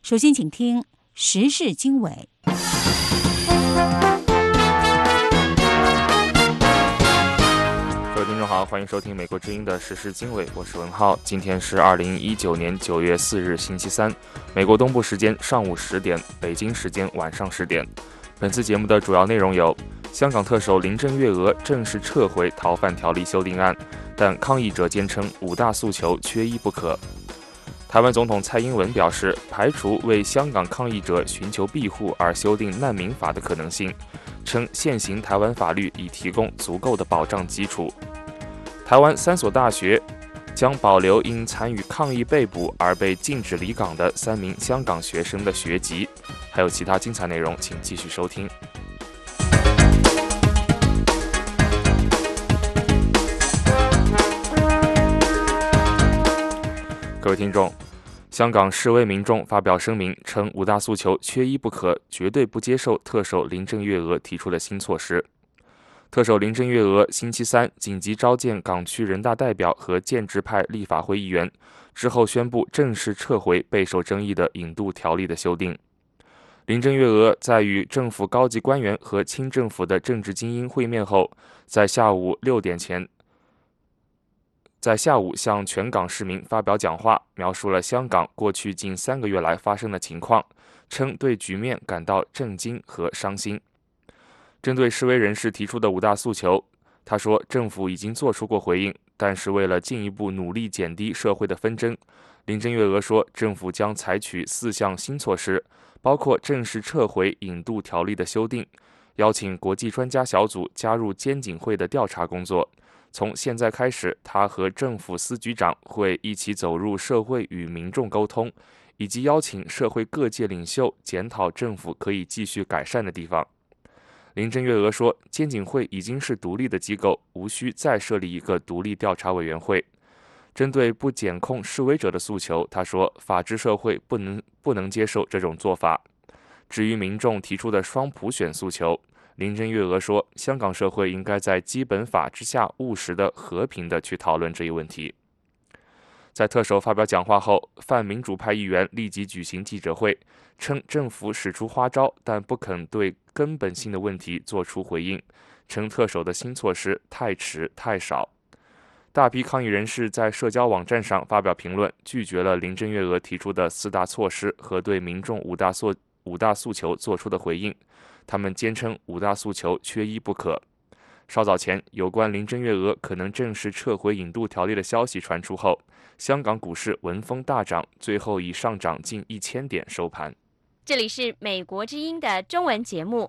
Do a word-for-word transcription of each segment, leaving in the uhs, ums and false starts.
首先，请听时事经纬。 各位听众好，欢迎收听美国之音的时事经纬，我是文浩。今天是二零一九年九月四日星期三，美国东部时间上午十点，北京时间晚上十点。本次节目的主要内容有：香港特首林郑月娥正式撤回逃犯条例修订案，但抗议者坚称五大诉求缺一不可。台湾总统蔡英文表示，排除为香港抗议者寻求庇护而修订难民法的可能性，称现行台湾法律已提供足够的保障基础。台湾三所大学将保留因参与抗议被捕而被禁止离港的三名香港学生的学籍。还有其他精彩内容，请继续收听。各位听众，香港示威民众发表声明称，五大诉求缺一不可，绝对不接受特首林郑月娥提出的新措施。特首林郑月娥星期三紧急召见港区人大代表和建制派立法会议员，之后宣布正式撤回备受争议的引渡条例的修订。林郑月娥在与政府高级官员和亲政府的政治精英会面后，在下午六点前，在下午向全港市民发表讲话，描述了香港过去近三个月来发生的情况，称对局面感到震惊和伤心。针对示威人士提出的五大诉求，他说政府已经做出过回应，但是为了进一步努力减低社会的纷争，林郑月娥说政府将采取四项新措施，包括正式撤回引渡条例的修订，邀请国际专家小组加入监警会的调查工作。从现在开始，他和政府司局长会一起走入社会与民众沟通，以及邀请社会各界领袖检讨政府可以继续改善的地方。林郑月娥说，监警会已经是独立的机构，无需再设立一个独立调查委员会。针对不检控示威者的诉求，他说，法治社会不能不能接受这种做法。至于民众提出的双普选诉求，林郑月娥说，香港社会应该在基本法之下务实的、和平的去讨论这一问题。在特首发表讲话后，泛民主派议员立即举行记者会，称政府使出花招，但不肯对根本性的问题做出回应，称特首的新措施太迟太少。大批抗议人士在社交网站上发表评论，拒绝了林郑月娥提出的四大措施和对民众五大诉五大诉求做出的回应。他们坚称五大诉求缺一不可。稍早前，有关林郑月娥可能正式撤回引渡条例的消息传出后，香港股市闻风大涨，最后以上涨近一千点收盘。 这里是美国之音的中文节目。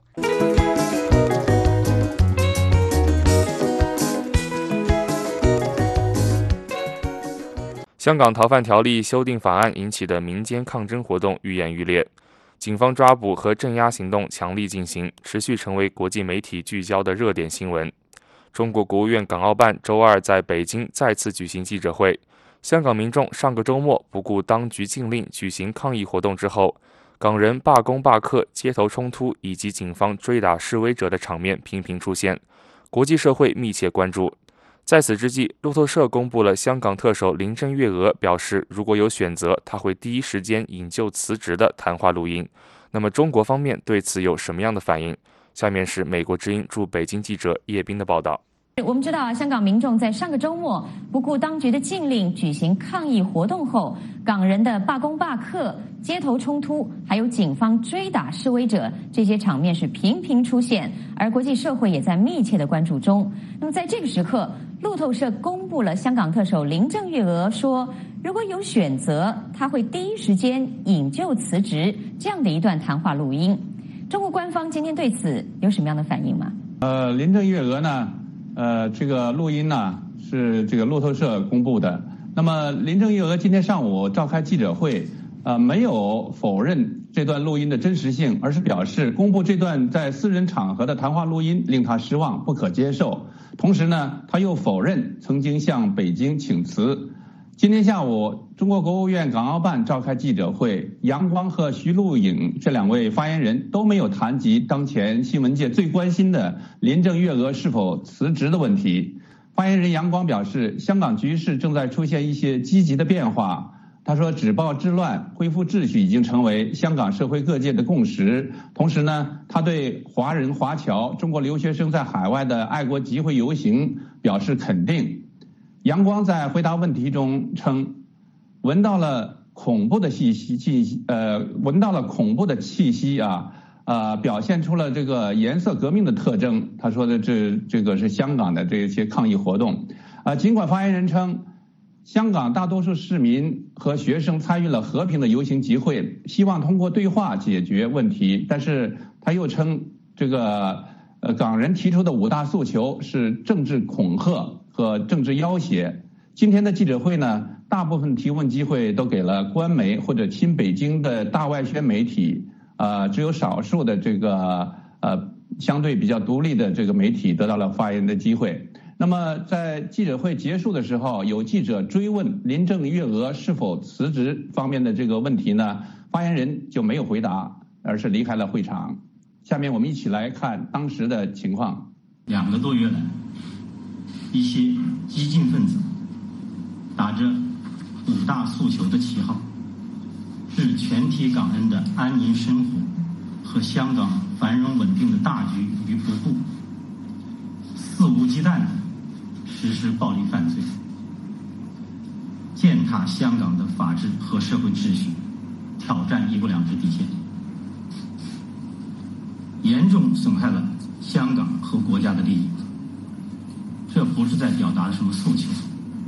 香港逃犯条例修订法案引起的民间抗争活动愈演愈烈，警方抓捕和镇压行动强力进行，持续成为国际媒体聚焦的热点新闻。中国国务院港澳办周二在北京再次举行记者会，香港民众上个周末不顾当局禁令举行抗议活动之后，港人罢工罢课、街头冲突以及警方追打示威者的场面频频出现，国际社会密切关注。在此之际，路透社公布了香港特首林郑月娥表示，如果有选择，他会第一时间引咎辞职的谈话录音。那么中国方面对此有什么样的反应？下面是美国之音驻北京记者叶斌的报道。 我们知道，香港民众在上个周末不顾当局的禁令举行抗议活动后，港人的罢工罢课、街头冲突，还有警方追打示威者，这些场面是频频出现，而国际社会也在密切的关注中。那么在这个时刻，路透社公布了香港特首林郑月娥说，如果有选择，他会第一时间引咎辞职这样的一段谈话录音。中国官方今天对此有什么样的反应吗？ 呃，林郑月娥呢？呃，这个录音呢是这个路透社公布的。那么林郑月娥今天上午召开记者会，呃，没有否认这段录音的真实性，而是表示公布这段在私人场合的谈话录音令他失望，不可接受。同时呢，他又否认曾经向北京请辞。今天下午，中国国务院港澳办召开记者会，杨光和徐露颖这两位发言人都没有谈及当前新闻界最关心的林郑月娥是否辞职的问题。发言人杨光表示，香港局势正在出现一些积极的变化， 他说止暴制乱、恢复秩序已经成为香港社会各界的共识。同时呢，他对华人华侨、中国留学生在海外的爱国集会游行表示肯定。杨光在回答问题中称，闻到了恐怖的气息，气呃，闻到了恐怖的气息啊，呃，表现出了这个颜色革命的特征。他说的这这个是香港的这些抗议活动，啊、呃，尽管发言人称，香港大多数市民和学生参与了和平的游行集会，希望通过对话解决问题，但是他又称这个呃港人提出的五大诉求是政治恐吓和政治要挟。今天的记者会呢，大部分提问机会都给了官媒或者亲北京的大外宣媒体，呃，只有少数的这个呃相对比较独立的这个媒体得到了发言的机会。那么在记者会结束的时候，有记者追问林郑月娥是否辞职方面的这个问题呢，发言人就没有回答，而是离开了会场。下面我们一起来看当时的情况。 两个多月来，一些激进分子打着五大诉求的旗号，置全体港人的安宁生活和香港繁荣稳定的大局于不顾，肆无忌惮地实施暴力犯罪，践踏香港的法治和社会秩序，挑战一国两制底线，严重损害了香港和国家的利益。这不是在表达什么诉求，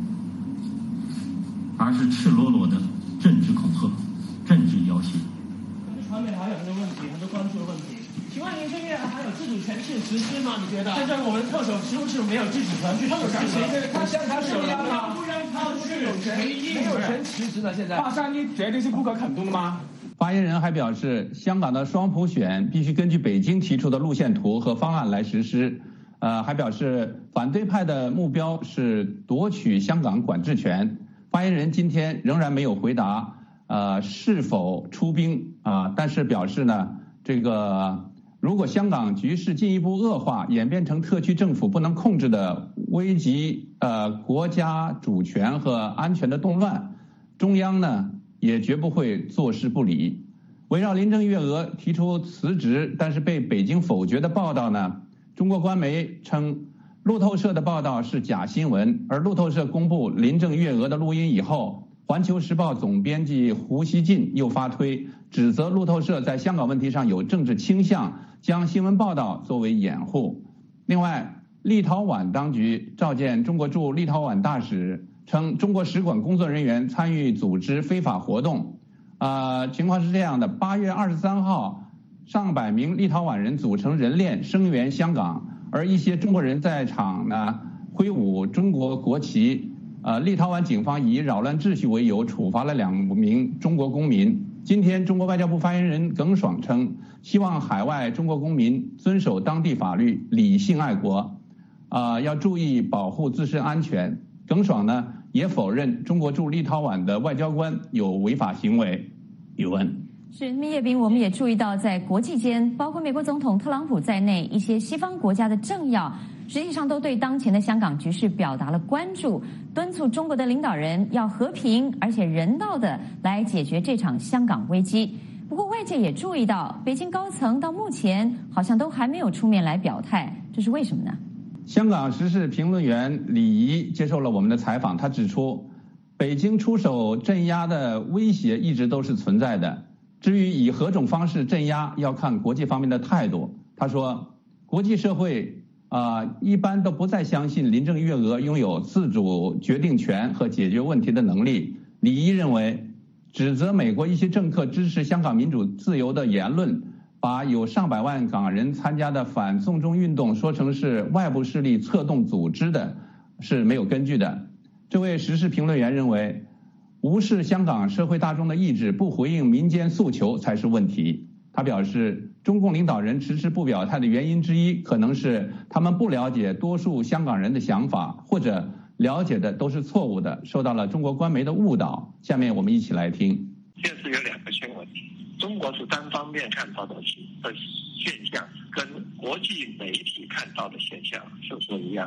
而是赤裸裸的政治恐吓、政治要挟。 传媒还有很多问题，很多关注的问题。请问林郑月娥还有自主权是实施吗？你觉得？现在我们特首是不是没有自主权去实施？他现在是有人吗？不让他去有权没有权辞职的。现在八三一决定是不可肯动的吗？ 发言人还表示，香港的双普选必须根据北京提出的路线图和方案来实施。呃，还表示反对派的目标是夺取香港管制权。发言人今天仍然没有回答呃是否出兵啊、呃，但是表示呢，这个如果香港局势进一步恶化，演变成特区政府不能控制的危及呃国家主权和安全的动乱，中央呢也绝不会坐视不理。围绕林郑月娥提出辞职但是被北京否决的报道呢，中国官媒称路透社的报道是假新闻，而路透社公布林郑月娥的录音以后，环球时报总编辑胡锡进又发推指责路透社在香港问题上有政治倾向，将新闻报道作为掩护。另外，立陶宛当局召见中国驻立陶宛大使，称中国使馆工作人员参与组织非法活动。呃，情况是这样的，八月二十三号，上百名立陶宛人组成人链声援香港，而一些中国人在场呢挥舞中国国旗。呃，立陶宛警方以扰乱秩序为由处罚了两名中国公民。今天，中国外交部发言人耿爽称，希望海外中国公民遵守当地法律，理性爱国，啊、呃，要注意保护自身安全。耿爽呢也否认中国驻立陶宛的外交官有违法行为。宇文。 是，那么叶斌，我们也注意到，在国际间，包括美国总统特朗普在内，一些西方国家的政要，实际上都对当前的香港局势表达了关注，敦促中国的领导人要和平而且人道的来解决这场香港危机。不过，外界也注意到，北京高层到目前好像都还没有出面来表态，这是为什么呢？ 香港时事评论员李怡接受了我们的采访，他指出，北京出手镇压的威胁一直都是存在的。至于以何种方式镇压，要看国际方面的态度。他说，国际社会啊、呃，一般都不再相信林郑月娥拥有自主决定权和解决问题的能力。李怡认为，指责美国一些政客支持香港民主自由的言论，把有上百万港人参加的反送中运动说成是外部势力策动组织的，是没有根据的。这位时事评论员认为，无视香港社会大众的意志，不回应民间诉求才是问题。他表示，中共领导人迟迟不表态的原因之一，可能是他们不了解多数香港人的想法，或者了解的都是错误的，受到了中国官媒的误导。下面我们一起来听。 这是有两个新闻，中国是单方面看到的现象，跟国际媒体看到的现象是不一样的。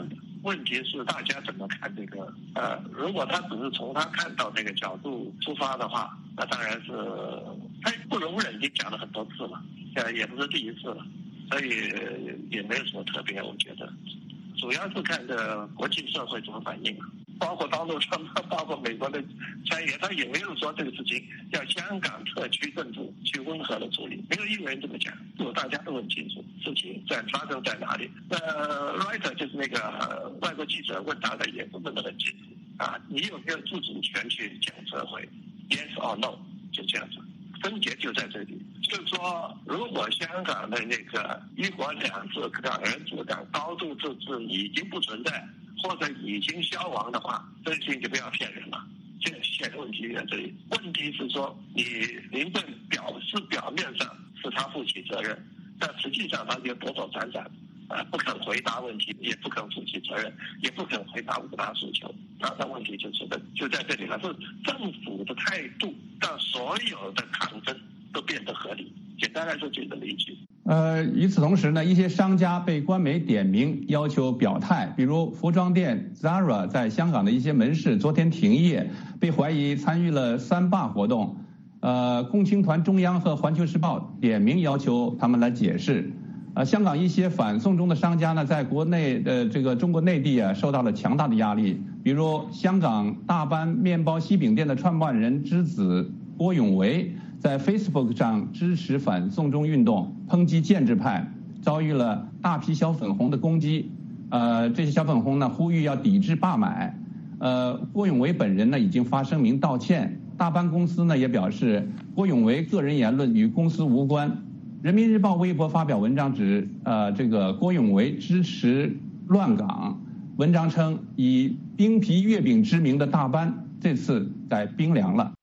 问题是大家怎么看这个？呃，如果他只是从他看到这个角度出发的话，那当然是他不容忍，已经讲了很多次了，呃，也不是第一次了，所以也没有什么特别，我觉得，主要是看这国际社会怎么反应，包括当路川普，包括美国的参议员，他也没有说这个事情要香港特区政府去温和的处理，没有一个人这么讲，就大家都很清楚事情在发生在哪里。那 Reuters 就是那个外国记者问他的也是问得很清楚啊，你有没有自主权去讲撤回 ？Yes or no， 就这样子，分别就在这里。就是说，如果香港的那个一国两制、港人治港、高度自治已经不存在，或者已经消亡的话，这事情就不要骗人了。现现在问题在这里，问题是说，你林郑表示表面上是他负起责任，但实际上他就躲躲闪闪，啊，不肯回答问题，也不肯负起责任，也不肯回答五大诉求。那那问题就是的，就在这里了，是政府的态度让所有的抗争都变得合理。简单来说，就是这么一句。 呃，与此同时呢，一些商家被官媒点名要求表态，比如服装店 Zara 在香港的一些门市昨天停业，被怀疑参与了三罢活动。呃，共青团中央和环球时报点名要求他们来解释。呃，香港一些反送中的商家呢，在国内的这个中国内地啊，受到了强大的压力。比如香港大班面包西饼店的创办人之子郭永维，在 Facebook 上支持反送中运动，抨击建制派，遭遇了大批小粉红的攻击。呃，这些小粉红呢，呼吁要抵制罢买。呃，郭永维本人呢，已经发声明道歉。大班公司呢，也表示郭永维个人言论与公司无关。人民日报微博发表文章指，呃，这个郭永维支持乱港。文章称，以冰皮月饼知名的大班这次在冰凉了。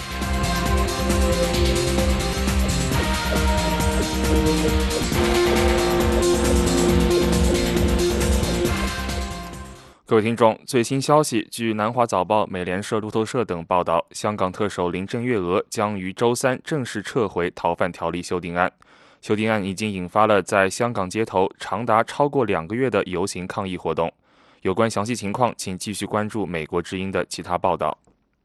各位听众，最新消息，据南华早报、美联社、路透社等报道，香港特首林郑月娥将于周三正式撤回逃犯条例修订案。修订案已经引发了在香港街头长达超过两个月的游行抗议活动。有关详细情况，请继续关注美国之音的其他报道。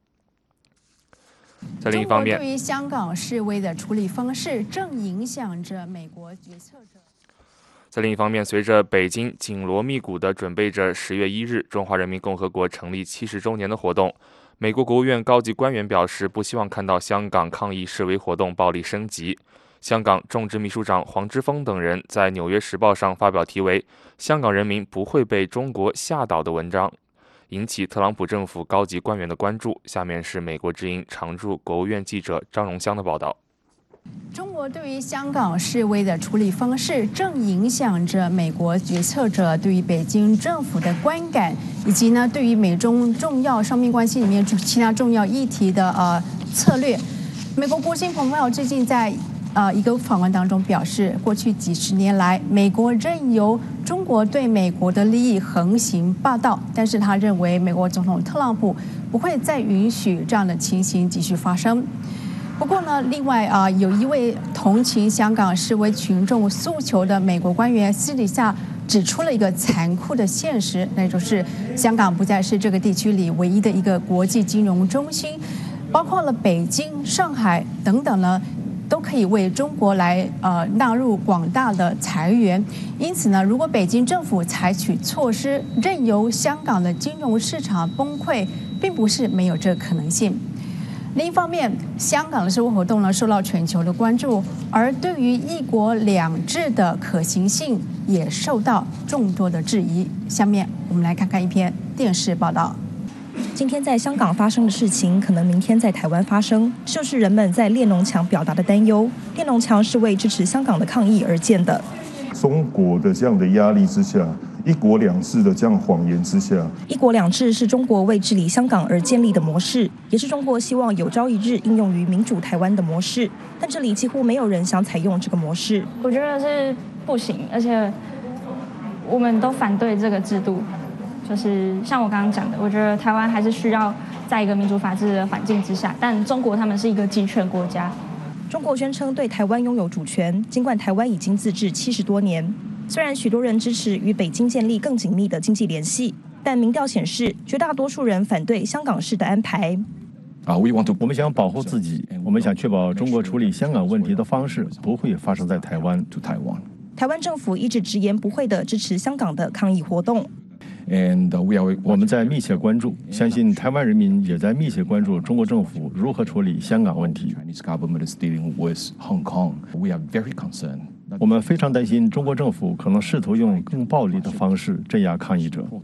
在另一方面， 中国对于香港示威的处理方式正影响着美国决策者。 在另一方面，随着北京紧锣密鼓地准备着十月一日中华人民共和国成立七十周年的活动，美国国务院高级官员表示，不希望看到香港抗议示威活动暴力升级。香港众志秘书长黄之锋等人在《纽约时报》上发表题为《香港人民不会被中国吓倒》的文章，引起特朗普政府高级官员的关注。下面是美国之音常驻国务院记者张荣香的报道。 中国对于香港示威的处理方式正影响着美国决策者对于北京政府的观感，以及呢对于美中重要双边关系里面其他重要议题的呃策略。美国国务卿蓬佩奥最近在呃一个访问当中表示，过去几十年来，美国任由中国对美国的利益横行霸道，但是他认为美国总统特朗普不会再允许这样的情形继续发生。不过呢，另外啊、呃，有一位同情香港示威群众诉求的美国官员私底下指出了一个残酷的现实，那就是香港不再是这个地区里唯一的一个国际金融中心，包括了北京、上海等等呢，都可以为中国来呃纳入广大的财源。因此呢，如果北京政府采取措施，任由香港的金融市场崩溃，并不是没有这个可能性。另一方面，香港的示威活动呢受到全球的关注，而对于一国两制的可行性也受到众多的质疑。下面我们来看看一篇电视报道。 今天在香港发生的事情，可能明天在台湾发生，这就是人们在列侬墙表达的担忧。列侬墙是为支持香港的抗议而建的。 中国的这样的压力之下，一国两制的这样谎言之下， 一国两制是中国为治理香港而建立的模式，也是中国希望有朝一日应用于民主台湾的模式。但这里几乎没有人想采用这个模式。 我觉得是不行，而且我们都反对这个制度。就是像我刚刚讲的，我觉得台湾还是需要在一个民主法治的环境之下，但中国他们是一个集权国家。 中国宣称对台湾拥有主权，尽管台湾已经自治七十多年。 虽然许多人支持与北京建立更紧密的经济联系，但民调显示，绝大多数人反对香港式的安排。 啊，我们想保护自己，我们想确保中国处理香港问题的方式不会发生在台湾。 台湾政府一直直言不讳地支持香港的抗议活动。 And we are, 我们在密切关注，相信台湾人民也在密切关注中国政府如何处理香港问题。我们非常担心中国政府可能试图用更暴力的方式镇压抗议者。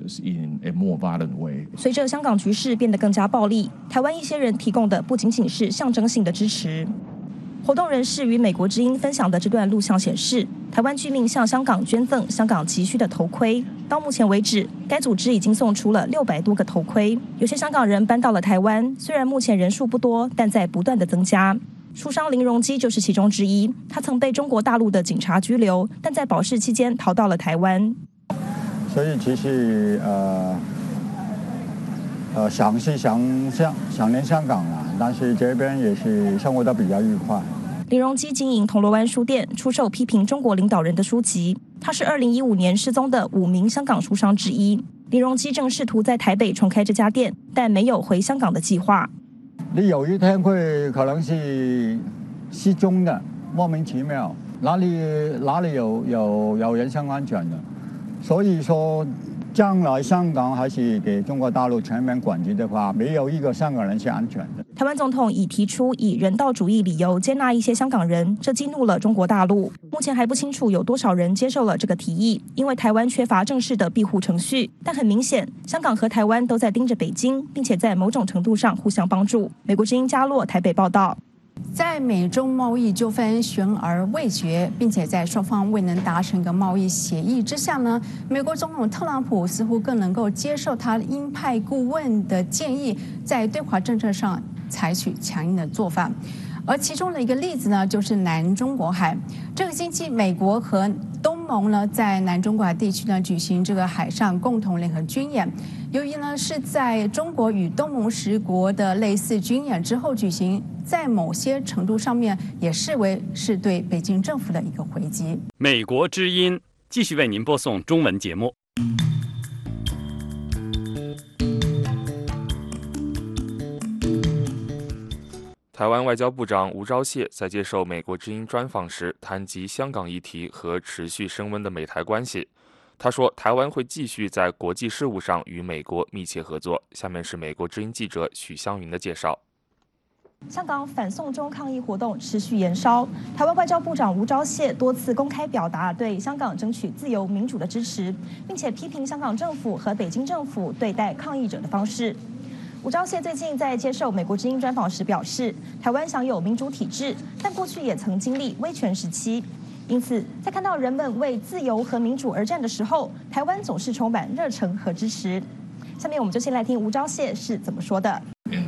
随着香港局势变得更加暴力，台湾一些人提供的不仅仅是象征性的支持。活动人士与美国之音分享的这段录像显示，台湾居民向香港捐赠香港急需的头盔。到目前为止，该组织已经送出了六百多个头盔。有些香港人搬到了台湾，虽然目前人数不多，但在不断的增加。书商林荣基就是其中之一，他曾被中国大陆的警察拘留，但在保释期间逃到了台湾。 所以其实呃呃想是想想想念香港了，但是这边也是生活得比较愉快。 林荣基经营铜锣湾书店，出售批评中国领导人的书籍。他是二零一五年失踪的五名香港书商之一。林荣基正试图在台北重开这家店，但没有回香港的计划。 你有一天会可能是失踪的，莫名其妙，哪里哪里有有有人身安全的，所以说将来香港还是给中国大陆全面管制的话，没有一个香港人是安全的。 台湾总统已提出以人道主义理由接纳一些香港人，这激怒了中国大陆。目前还不清楚有多少人接受了这个提议，因为台湾缺乏正式的庇护程序。但很明显，香港和台湾都在盯着北京，并且在某种程度上互相帮助。美国之音嘉洛台北报道。 在美中贸易纠纷悬而未决，并且在双方未能达成一个贸易协议之下呢，美国总统特朗普似乎更能够接受他鹰派顾问的建议，在对华政策上采取强硬的做法。而其中的一个例子呢，就是南中国海。这个星期，美国和东盟呢，在南中国海地区呢举行这个海上共同联合军演。由于呢是在中国与东盟十国的类似军演之后举行，在某些程度上面也视为是对北京政府的一个回击。 美国之音继续为您播送中文节目。 台湾外交部长吴钊燮在接受美国之音专访时，谈及香港议题和持续升温的美台关系。他说，台湾会继续在国际事务上与美国密切合作。下面是美国之音记者许湘云的介绍。 香港反送中抗议活动持续延烧，台湾外交部长吴钊燮多次公开表达对香港争取自由民主的支持，并且批评香港政府和北京政府对待抗议者的方式。吴钊燮最近在接受美国之音专访时表示，台湾享有民主体制，但过去也曾经历威权时期。因此，在看到人们为自由和民主而战的时候，台湾总是充满热忱和支持。下面我们就先来听吴钊燮是怎么说的。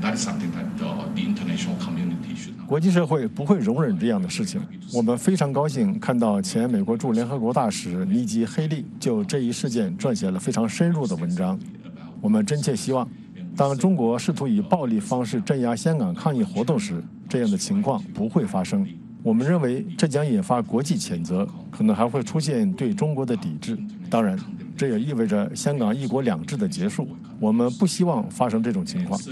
国际社会不会容忍这样的事情。我们非常高兴看到前美国驻联合国大使尼基·黑利就这一事件撰写了非常深入的文章。我们真切希望，当中国试图以暴力方式镇压香港抗议活动时，这样的情况不会发生。我们认为这将引发国际谴责，可能还会出现对中国的抵制。当然，这也意味着香港一国两制的结束。我们不希望发生这种情况。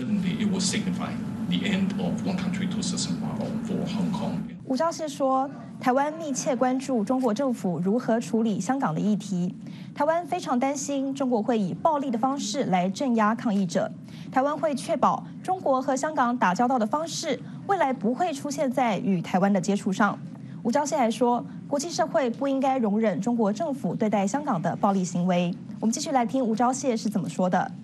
吴钊燮说，台湾密切关注中国政府如何处理香港的议题。台湾非常担心中国会以暴力的方式来镇压抗议者。台湾会确保中国和香港打交道的方式未来不会出现在与台湾的接触上。吴钊燮还说，国际社会不应该容忍中国政府对待香港的暴力行为。我们继续来听吴钊燮是怎么说的。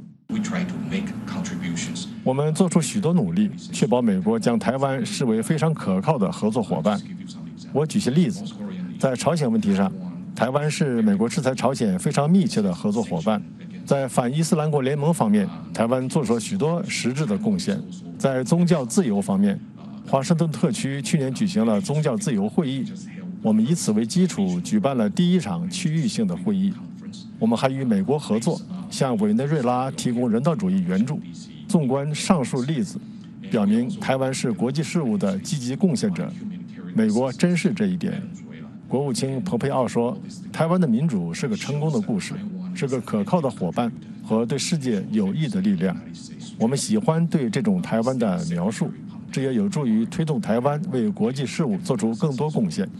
我们做出许多努力，确保美国将台湾视为非常可靠的合作伙伴。我举些例子，在朝鲜问题上，台湾是美国制裁朝鲜非常密切的合作伙伴。在反伊斯兰国联盟方面，台湾做出了许多实质的贡献。在宗教自由方面，华盛顿特区去年举行了宗教自由会议，我们以此为基础举办了第一场区域性的会议。我们还与美国合作，向委内瑞拉提供人道主义援助。纵观上述例子，表明台湾是国际事务的积极贡献者。美国珍视这一点。国国务卿蓬佩奥说，台湾的民主是个成功的故事，是个可靠的伙伴和对世界有益的力量。我们喜欢对这种台湾的描述，这也有助于推动台湾为国际事务做出更多贡献。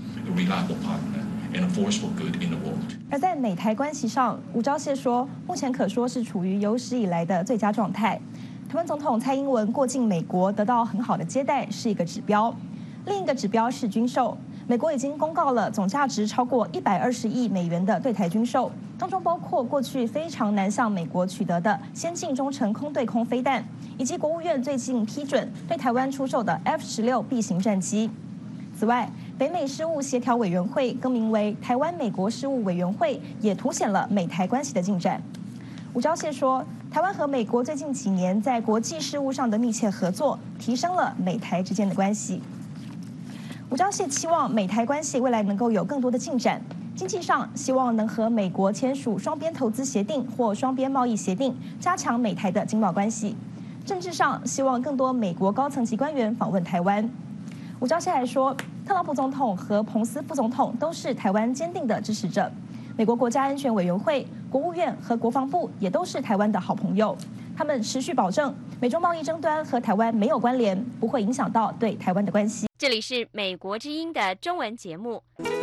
而在美台关系上，吴钊燮说，目前可说是处于有史以来的最佳状态。台湾总统蔡英文过境美国得到很好的接待是一个指标，另一个指标是军售。美国已经公告了总价值超过一百二十亿美元的对台军售，当中包括过去非常难向美国取得的先进中程空对空飞弹，以及国务院最近批准对台湾出售的 F 十六 B 型战机。此外，北美事务协调委员会更名为台湾美国事务委员会，也凸显了美台关系的进展。吴钊燮说，台湾和美国最近几年在国际事务上的密切合作，提升了美台之间的关系。吴钊燮期望美台关系未来能够有更多的进展。经济上，希望能和美国签署双边投资协定或双边贸易协定，加强美台的经贸关系。政治上，希望更多美国高层级官员访问台湾。吴钊燮还说，特朗普总统和彭斯副总统都是台湾坚定的支持者。美国国家安全委员会、国务院和国防部也都是台湾的好朋友。他们持续保证，美中贸易争端和台湾没有关联，不会影响到对台湾的关系。 这里是美国之音的中文节目。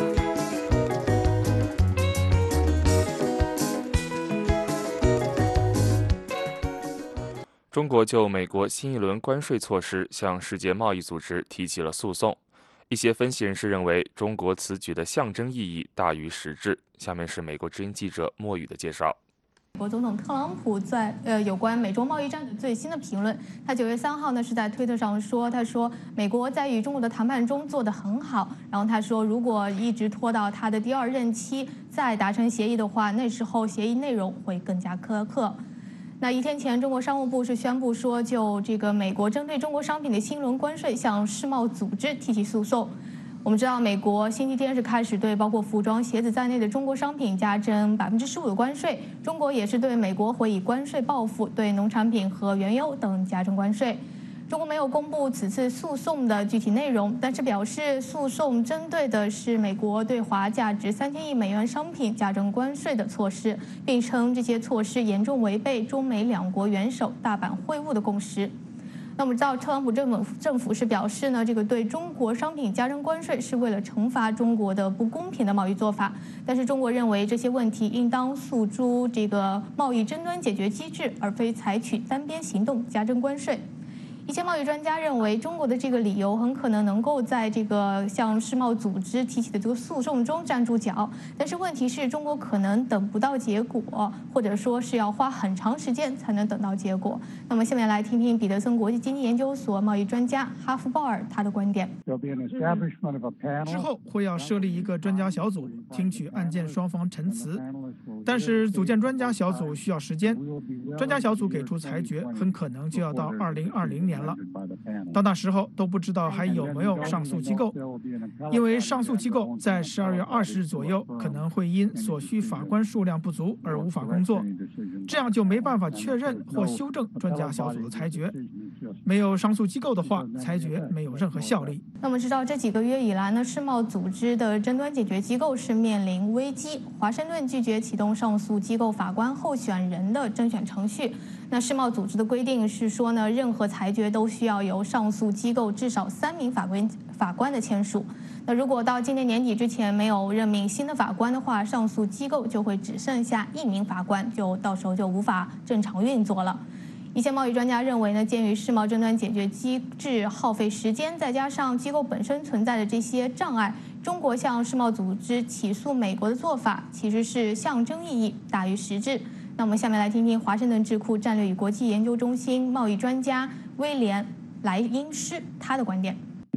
中国就美国新一轮关税措施向世界贸易组织提起了诉讼。一些分析人士认为，中国此举的象征意义大于实质。下面是美国之音记者莫宇的介绍。 美国总统特朗普在呃有关美中贸易战的最新的评论，他九月三号呢是在推特上说，他说美国在与中国的谈判中做得很好，然后他说如果一直拖到他的第二任期再达成协议的话，那时候协议内容会更加苛刻。那一天前，中国商务部是宣布说，就这个美国针对中国商品的新轮关税向世贸组织提起诉讼。我们知道，美国星期天是开始对包括服装、鞋子在内的中国商品加征百分之十五的关税。中国也是对美国会以关税报复，对农产品和原油等加征关税。中国没有公布此次诉讼的具体内容，但是表示诉讼针对的是美国对华价值三千亿美元商品加征关税的措施，并称这些措施严重违背中美两国元首大阪会晤的共识。那我们知道，特朗普政府政府是表示呢，这个对中国商品加征关税是为了惩罚中国的不公平的贸易做法。但是中国认为这些问题应当诉诸这个贸易争端解决机制，而非采取单边行动加征关税。一些贸易专家认为，中国的这个理由很可能能够在这个向世贸组织提起的这个诉讼中站住脚，但是问题是中国可能等不到结果，或者说是要花很长时间才能等到结果。那么下面来听听彼得森国际经济研究所贸易专家哈夫鲍尔他的观点。 之后会要设立一个专家小组，听取案件双方陈词，但是组建专家小组需要时间，专家小组给出裁决很可能就要到二零二零年了，到那时候都不知道还有没有上诉机构，因为上诉机构在十二月二十日左右可能会因所需法官数量不足而无法工作，这样就没办法确认或修正专家小组的裁决。没有上诉机构的话，裁决没有任何效力。 那我们知道，这几个月以来呢，世贸组织的争端解决机构是面临危机。华盛顿拒绝启动上诉机构法官候选人的甄选程序。那世贸组织的规定是说呢，任何裁决都需要由上诉机构至少三名法官法官的签署。那如果到今年年底之前没有任命新的法官的话，上诉机构就会只剩下一名法官，就到时候就无法正常运作了。一些贸易专家认为呢，鉴于世贸争端解决机制耗费时间，再加上机构本身存在的这些障碍，中国向世贸组织起诉美国的做法其实是象征意义大于实质。那我们下面来听听华盛顿智库战略与国际研究中心贸易专家威廉·莱因施他的观点。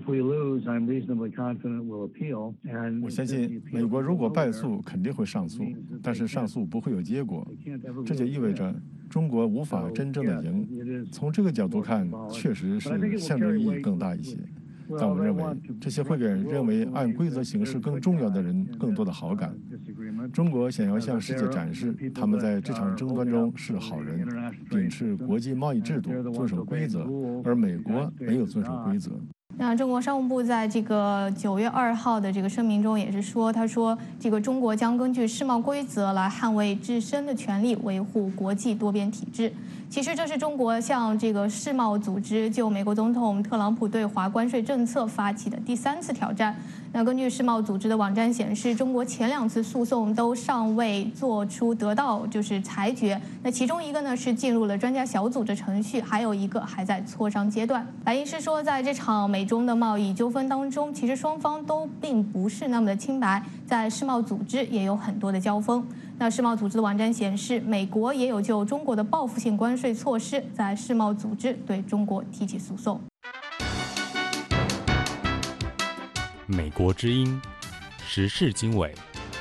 我相信美国如果败诉肯定会上诉，但是上诉不会有结果，这就意味着中国无法真正的赢。从这个角度看，确实是象征意义更大一些。但我认为这些会给认为按规则行事更重要的人更多的好感。中国想要向世界展示他们在这场争端中是好人，秉持国际贸易制度，遵守规则，而美国没有遵守规则。 那中国商务部在这个九月二号的这个声明中也是说，他说这个中国将根据世贸规则来捍卫自身的权利，维护国际多边体制。其实这是中国向这个世贸组织就美国总统特朗普对华关税政策发起的第三次挑战。那根据世贸组织的网站显示，中国前两次诉讼都尚未做出得到就是裁决。那其中一个呢是进入了专家小组的程序，还有一个还在磋商阶段。白银是说，在这场美中的贸易纠纷当中，其实双方都并不是那么的清白，在世贸组织也有很多的交锋。那世贸组织的网站显示，美国也有就中国的报复性关税措施在世贸组织对中国提起诉讼。 美国之音，时事经纬。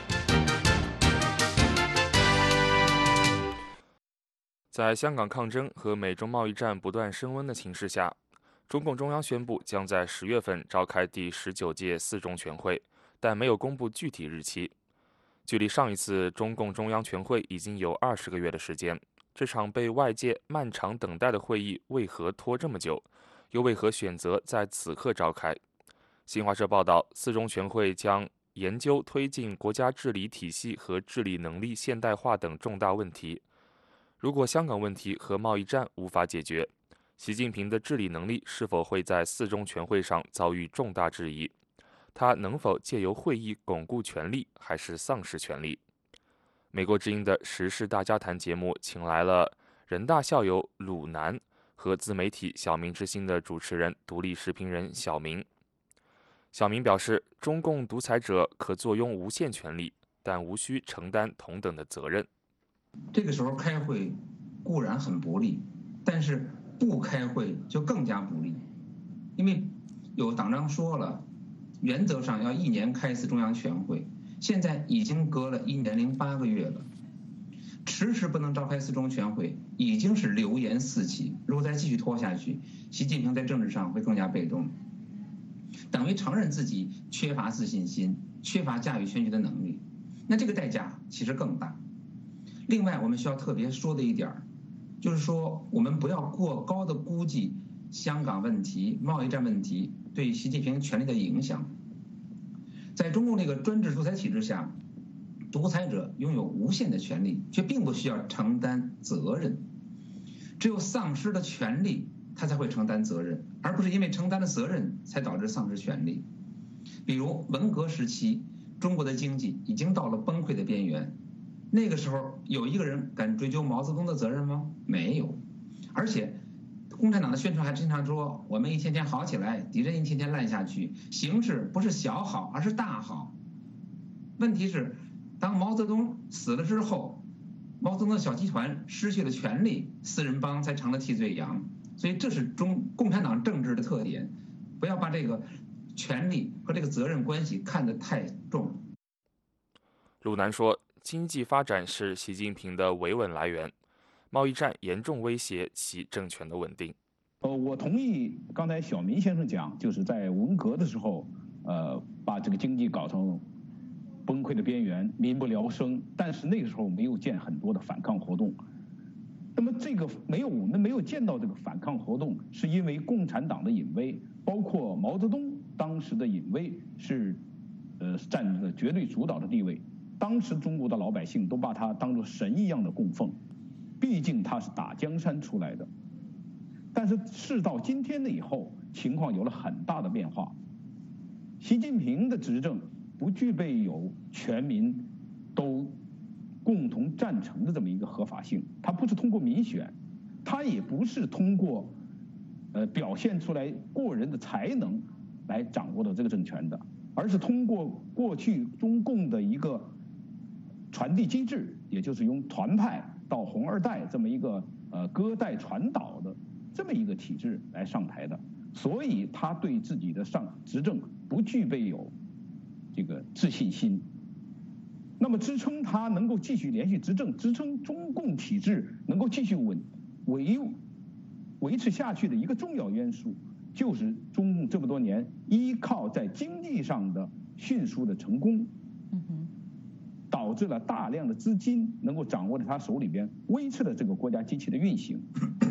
在香港抗争和美中贸易战不断升温的形势下，中共中央宣布将在十月份召开第十九届四中全会，但没有公布具体日期。距离上一次中共中央全会已经有二十个月的时间，这场被外界漫长等待的会议为何拖这么久？又为何选择在此刻召开？新华社报道，四中全会将研究推进国家治理体系和治理能力现代化等重大问题。如果香港问题和贸易战无法解决，习近平的治理能力是否会在四中全会上遭遇重大质疑？他能否借由会议巩固权力，还是丧失权力？美国之音的时事大家谈节目请来了人大校友鲁南和自媒体小明之星的主持人、独立时评人小明。小明表示，中共独裁者可坐拥无限权力，但无需承担同等的责任。 这个时候开会固然很不利，但是不开会就更加不利，因为有党章说了，原则上要一年开一次中央全会，现在已经隔了一年零八个月了，迟迟不能召开四中全会，已经是流言四起。如果再继续拖下去，习近平在政治上会更加被动，等于承认自己缺乏自信心，缺乏驾驭全局的能力，那这个代价其实更大。另外，我们需要特别说的一点，就是说我们不要过高的估计香港问题、贸易战问题对习近平权力的影响。在中共这个专制独裁体制下，独裁者拥有无限的权利，却并不需要承担责任。只有丧失了权利，他才会承担责任，而不是因为承担了责任才导致丧失权利。比如文革时期，中国的经济已经到了崩溃的边缘，那个时候有一个人敢追究毛泽东的责任吗？没有。而且共产党的宣传还经常说，我们一天天好起来，敌人一天天烂下去，形势不是小好，而是大好。问题是，当毛泽东死了之后，毛泽东的小集团失去了权力，四人帮才成了替罪羊。所以这是中共产党政治的特点，不要把这个权力和这个责任关系看得太重。 鲁南说，经济发展是习近平的维稳来源，贸易战严重威胁其政权的稳定。 呃，我同意刚才小民先生讲，就是在文革的时候，呃，把这个经济搞成崩溃的边缘，民不聊生。但是那个时候没有见很多的反抗活动。那么这个没有，我们没有见到这个反抗活动，是因为共产党的淫威，包括毛泽东当时的淫威是，呃，占着绝对主导的地位。当时中国的老百姓都把他当作神一样的供奉，毕竟他是打江山出来的。但是事到今天的以后，情况有了很大的变化。习近平的执政不具备有全民都共同赞成的这么一个合法性，他不是通过民选，他也不是通过呃表现出来过人的才能来掌握到这个政权的，而是通过过去中共的一个传递机制，也就是用团派到红二代这么一个呃割代传导的这么一个体制来上台的，所以他对自己的上执政不具备有这个自信心。那么支撑他能够继续连续执政，支撑中共体制能够继续稳维维持下去的一个重要因素，就是中共这么多年依靠在经济上的迅速的成功，导致了大量的资金能够掌握在他手里边，维持了这个国家机器的运行。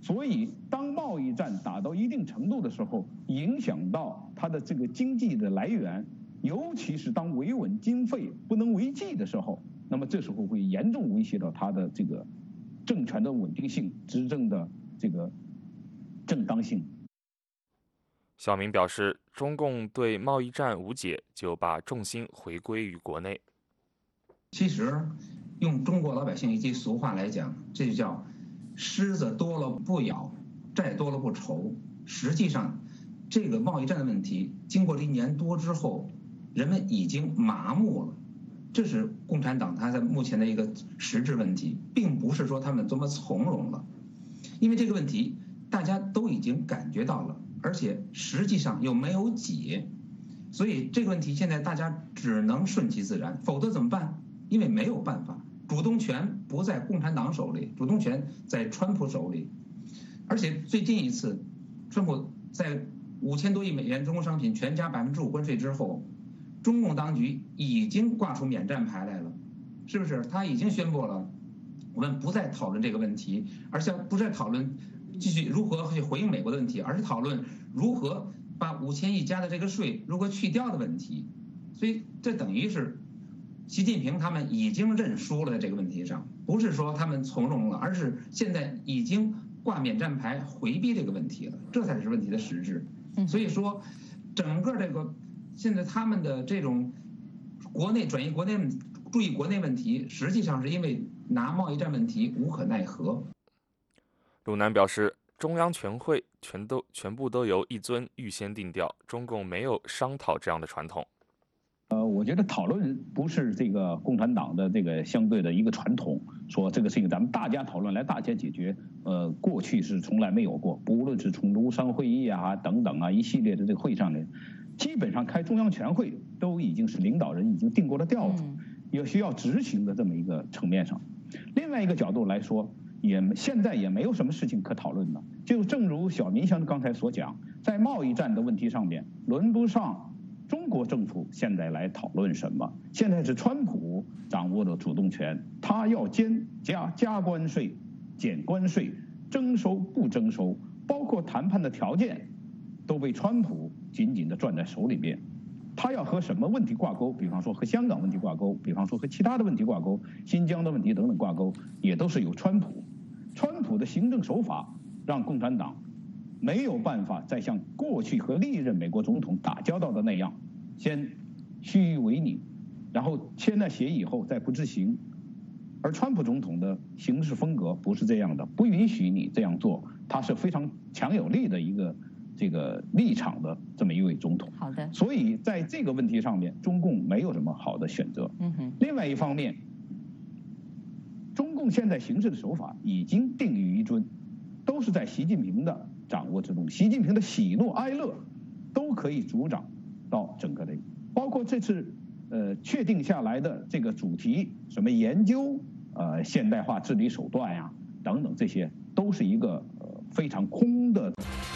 所以当贸易战打到一定程度的时候，影响到它的这个经济的来源，尤其是当维稳经费不能为继的时候，那么这时候会严重威胁到它的这个政权的稳定性、执政的这个正当性。 小明表示，中共对贸易战无解，就把重心回归于国内。 其实，用中国老百姓一句俗话来讲，这就叫虱子多了不咬，债多了不愁。实际上，这个贸易战的问题，经过了一年多之后，人们已经麻木了。这是共产党他在目前的一个实质问题，并不是说他们多么从容了，因为这个问题大家都已经感觉到了，而且实际上又没有解，所以这个问题现在大家只能顺其自然，否则怎么办？因为没有办法，主动权不在共产党手里，主动权在川普手里，而且最近一次，川普在五千多亿美元中国商品全加百分之五关税之后，中共当局已经挂出免战牌来了，是不是？他已经宣布了，我们不再讨论这个问题，而且不再讨论继续如何去回应美国的问题，而是讨论如何把五千亿加的这个税如何去掉的问题。所以这等于是习近平他们已经认输了，在这个问题上，不是说他们从容了，而是现在已经挂免战牌回避这个问题了，这才是问题的实质。所以说，整个这个现在他们的这种国内转移国内注意国内问题，实际上是因为拿贸易战问题无可奈何。 鲁南表示，中央全会全都全部都由一尊预先定调，中共没有商讨这样的传统。 呃，我觉得讨论不是这个共产党的这个相对的一个传统，说这个事情咱们大家讨论来大家解决，呃，过去是从来没有过，不论是从庐山会议啊等等啊一系列的这个会上面，基本上开中央全会都已经是领导人已经定过了调子，有需要执行的这么一个层面上。另外一个角度来说，也现在也没有什么事情可讨论的，就正如小民像刚才所讲，在贸易战的问题上面，轮不上中国政府现在来讨论什么？现在是川普掌握了主动权，他要减加加关税、减关税、征收不征收，包括谈判的条件，都被川普紧紧地攥在手里边。他要和什么问题挂钩？比方说和香港问题挂钩，比方说和其他的问题挂钩，新疆的问题等等挂钩，也都是由川普。川普的行政手法让共产党没有办法再像过去和历任美国总统打交道的那样，先虚与委蛇，然后签了协议以后再不执行。而川普总统的行事风格不是这样的，不允许你这样做，他是非常强有力的一个这个立场的这么一位总统。 好的。 所以在这个问题上面，中共没有什么好的选择。 嗯哼。 另外一方面，中共现在行事的手法已经定于一尊，都是在习近平的掌握之中，习近平的喜怒哀乐都可以主掌到整个的，包括这次呃确定下来的这个主题，什么研究呃现代化治理手段呀、啊、等等，这些都是一个呃非常空的。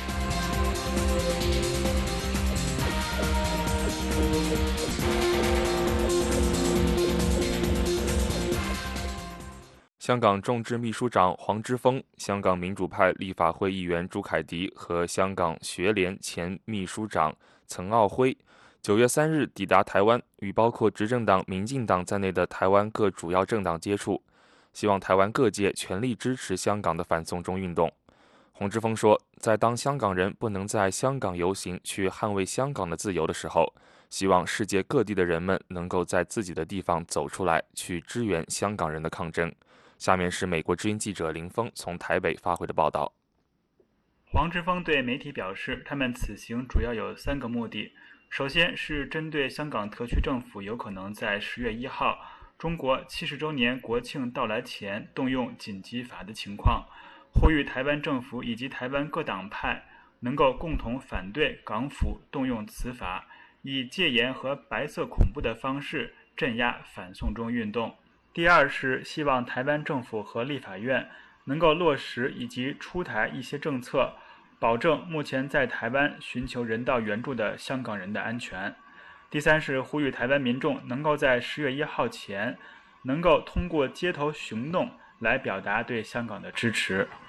香港众志秘书长黄之锋、香港民主派立法会议员朱凯廸和香港学联前秘书长岑敖晖九月三日抵达台湾，与包括执政党民进党在内的台湾各主要政党接触，希望台湾各界全力支持香港的反送中运动。黄之锋说，在当香港人不能在香港游行去捍卫香港的自由的时候，希望世界各地的人们能够在自己的地方走出来，去支援香港人的抗争。下面是美国之音记者林峰从台北发回的报道。 黄之锋对媒体表示，他们此行主要有三个目的。首先是针对香港特区政府有可能在十月一号中国七十周年国庆到来前动用紧急法的情况，呼吁台湾政府以及台湾各党派能够共同反对港府动用此法，以戒严和白色恐怖的方式镇压反送中运动。第二是希望台湾政府和立法院能够落实以及出台一些政策，保证目前在台湾寻求人道援助的香港人的安全。第三是呼吁台湾民众能够在十月一号前能够通过街头行动来表达对香港的支持。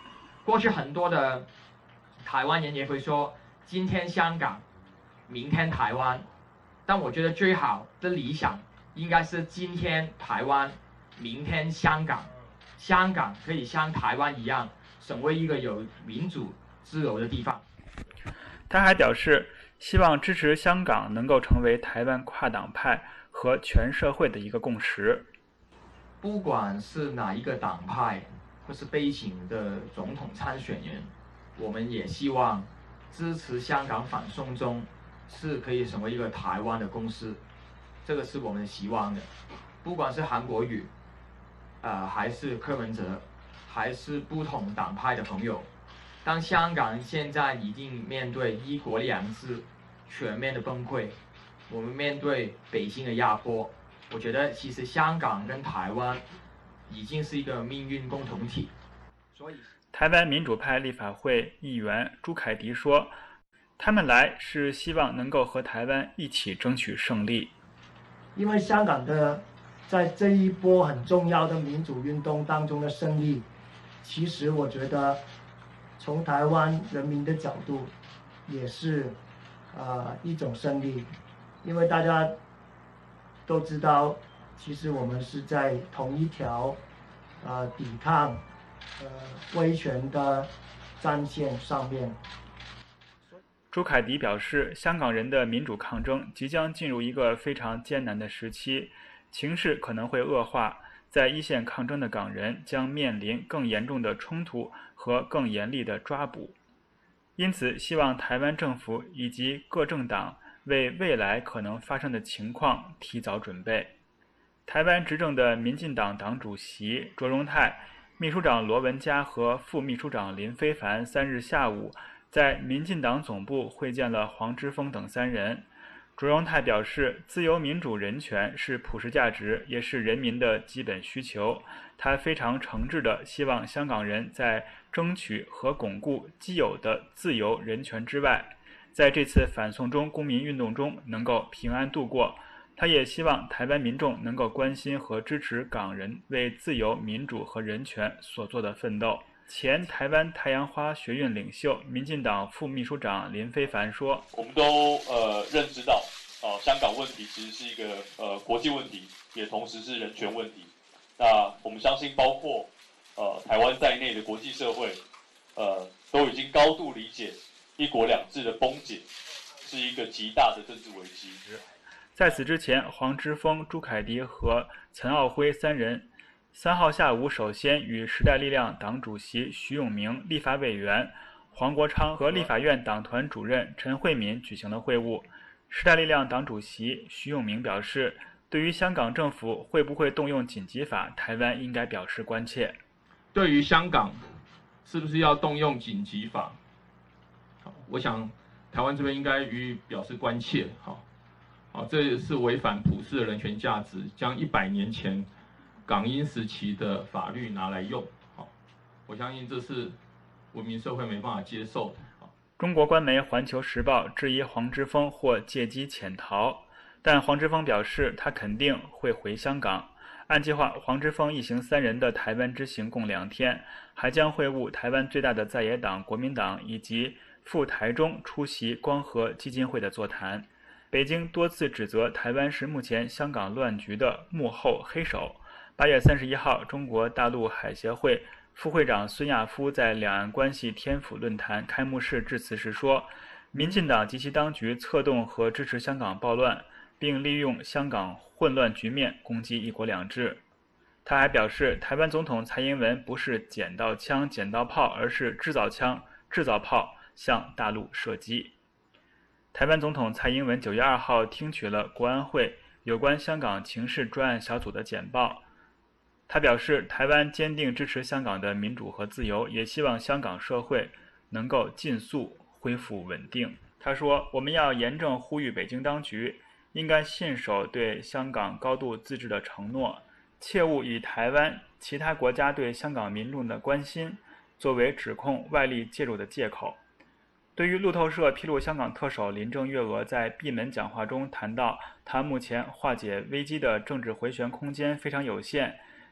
过去很多的台湾人也会说今天香港，明天台湾，但我觉得最好的理想应该是今天台湾，明天香港，香港可以像台湾一样成为一个有民主自由的地方。 他还表示希望支持香港能够成为台湾跨党派和全社会的一个共识。 不管是哪一个党派或是背景的总统参选人，我们也希望支持香港反送中是可以成为一个台湾的公司，这个是我们希望的。不管是韩国瑜，呃，还是柯文哲，还是不同党派的朋友，当香港现在已经面对一国两制全面的崩溃，我们面对北京的压迫，我觉得其实香港跟台湾已经是一个命运共同体。所以台湾民主派立法会议员朱凯迪说，他们来是希望能够和台湾一起争取胜利。 因为香港的在这一波很重要的民主运动当中的胜利，其实我觉得从台湾人民的角度也是呃一种胜利，因为大家都知道，其实我们是在同一条呃抵抗呃威权的战线上面。 朱凯迪表示，香港人的民主抗争即将进入一个非常艰难的时期，情势可能会恶化，在一线抗争的港人将面临更严重的冲突和更严厉的抓捕。因此，希望台湾政府以及各政党为未来可能发生的情况提早准备。台湾执政的民进党党主席卓荣泰、秘书长罗文嘉和副秘书长林飞帆三日下午在民进党总部会见了黄之锋等三人。卓荣泰表示，自由民主人权是普世价值，也是人民的基本需求。他非常诚挚地希望香港人在争取和巩固既有的自由人权之外，在这次反送中公民运动中能够平安度过。他也希望台湾民众能够关心和支持港人为自由民主和人权所做的奋斗。前台湾太阳花学运领袖、民进党副秘书长林飞帆说：“ 我们都呃认知到，呃，香港问题其实是一个呃国际问题，也同时是人权问题。那我们相信，包括呃台湾在内的国际社会，呃都已经高度理解一国两制的崩解是一个极大的政治危机。” 在此之前，黄之锋、朱凯迪和陈奥辉三人三号下午首先与时代力量党主席徐永明、立法委员黄国昌和立法院党团主任陈慧敏举行了会晤。时代力量党主席徐永明表示，对于香港政府会不会动用紧急法，台湾应该表示关切。 对于香港是不是要动用紧急法，我想台湾这边应该予以表示关切。好，好，这是违反普世的人权价值，将一百年前港英时期的法律拿来用，好，我相信这是文明社会没办法接受的。 中国官媒《环球时报》质疑黄之锋或借机潜逃，但黄之锋表示他肯定会回香港。按计划，黄之锋一行三人的台湾之行共两天，还将会晤台湾最大的在野党国民党以及赴台中出席光和基金会的座谈。北京多次指责台湾是目前香港乱局的幕后黑手。八月三十一号，中国大陆海协会副会长孙亚夫在两岸关系天府论坛开幕式致辞时说，民进党及其当局策动和支持香港暴乱，并利用香港混乱局面攻击一国两制。他还表示，台湾总统蔡英文不是捡到枪捡到炮，而是制造枪制造炮向大陆射击。台湾总统蔡英文九月二号听取了国安会有关香港情势专案小组的简报。他表示，台湾坚定支持香港的民主和自由，也希望香港社会能够尽速恢复稳定。他说，我们要严正呼吁北京当局应该信守对香港高度自治的承诺，切勿以台湾其他国家对香港民众的关心作为指控外力介入的借口。对于路透社披露香港特首林郑月娥在闭门讲话中谈到，她目前化解危机的政治回旋空间非常有限，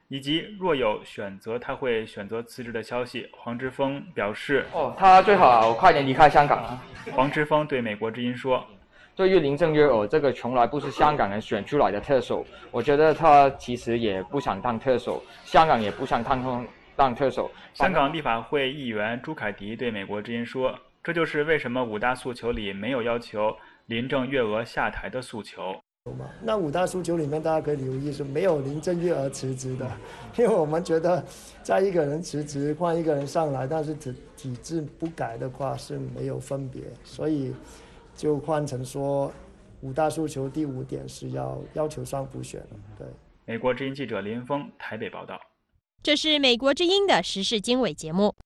以及若有选择他会选择辞职的消息，黄之锋表示：“ 哦，他最好快点离开香港啊。” 黄之锋对美国之音说：“ 对于林郑月娥这个从来不是香港人选出来的特首，我觉得他其实也不想当特首，香港也不想当当特首。” 香港立法会议员朱凯迪对美国之音说：“这就是为什么五大诉求里没有要求林郑月娥下台的诉求。” 那五大诉求里面，大家可以留意是没有林郑月娥辞职的，因为我们觉得，在一个人辞职换一个人上来，但是体体制不改的话是没有分别，所以就换成说，五大诉求第五点是要要求双普选了。对， 美国之音记者林峰台北报道。 这是美国之音的时事经纬节目。